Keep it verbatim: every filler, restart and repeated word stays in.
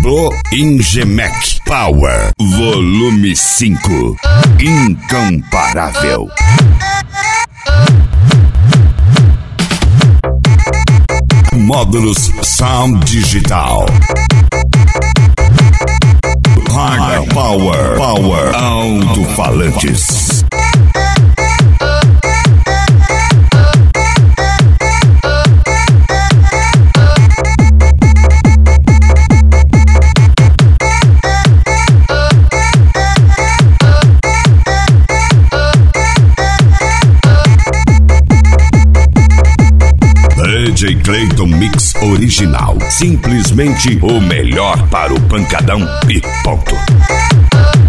Pro Ingemec Power Volume cinco. Incomparável. Módulos Sound Digital. High Power Power Alto-falantes. D J Clayton Mix Original. Simplesmente o melhor para o pancadão e ponto.